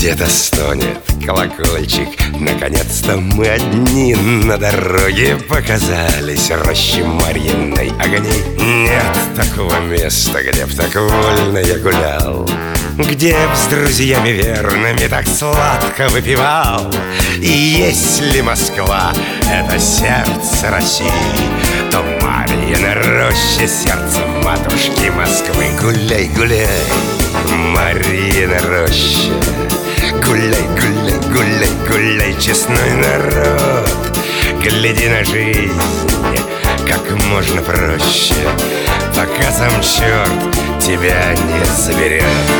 Где-то стонет колокольчик. Наконец-то мы одни. На дороге показались рощи Марьиной огней. Нет такого места, где б так вольно я гулял, где б с друзьями верными так сладко выпивал. И если Москва — это сердце России, то Марьина роща — сердце матушки Москвы. Гуляй, гуляй, Марьина роща, гуляй, гуляй, гуляй, гуляй, честной народ. Гляди на жизнь как можно проще, пока сам черт тебя не заберет.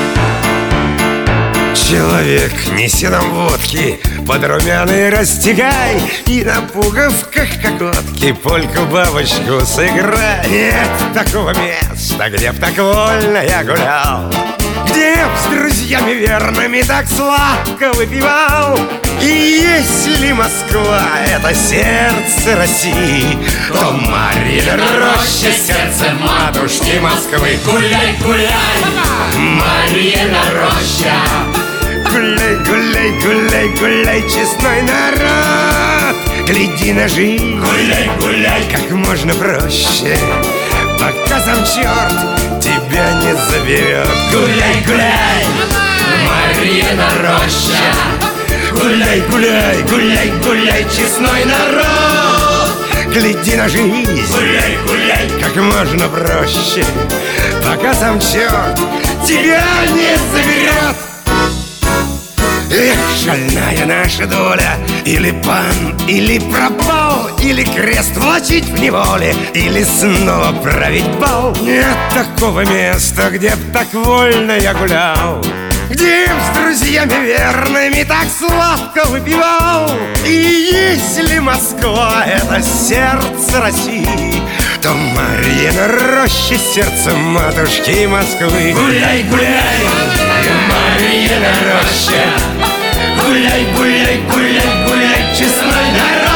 Человек, неси нам водки, под румяный растягай, и на пуговках кокотки польку-бабочку сыграй. Нет такого места, где б так вольно я гулял, где б с друзьями верными так сладко выпивал. И если Москва — это сердце России, то Марьина роща — сердце матушки Москвы. Гуляй, гуляй, Марьина роща, гуляй, гуляй, гуляй, гуляй, честной народ. Гляди на жизнь, гуляй, гуляй, как можно проще, пока сам черт тебя не заберет. Гуляй, гуляй, Марьина роща, гуляй, гуляй, гуляй, гуляй, честной народ. Гляди на жизнь, гуляй, гуляй, как можно проще, пока сам черт тебя не заберет. Эх, шальная наша доля, или пан, или пропал, или крест влачить в неволе, или снова править бал. Нет такого места, где б так вольно я гулял, где б с друзьями верными так сладко выпивал. И если Москва — это сердце России, то Марьина роща — сердце матушки Москвы. Гуляй, гуляй, Марьина роща, гуляй, гуляй, гуляй, гуляй, честной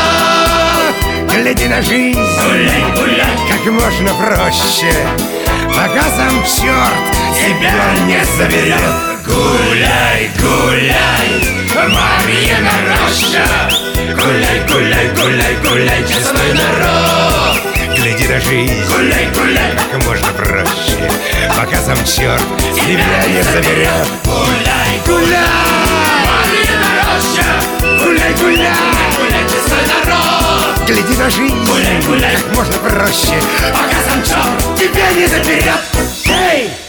народ. Гляди на жизнь, гуляй, гуляй, как можно проще, пока сам черт тебя не заберет. Гуляй, гуляй, Марьина роща, гуляй, гуляй, гуляй, гуляй, честной народ. Гляди на жизнь, гуляй, гуляй, как можно проще, пока сам черт тебя не заберет. Гуляй, гуляй, Марьина роща, гуляй, гуляй, гуляй, честной народ. Гляди на жизнь, гуляй, гуляй, как можно проще, пока сам черт тебя не заберет. Эй!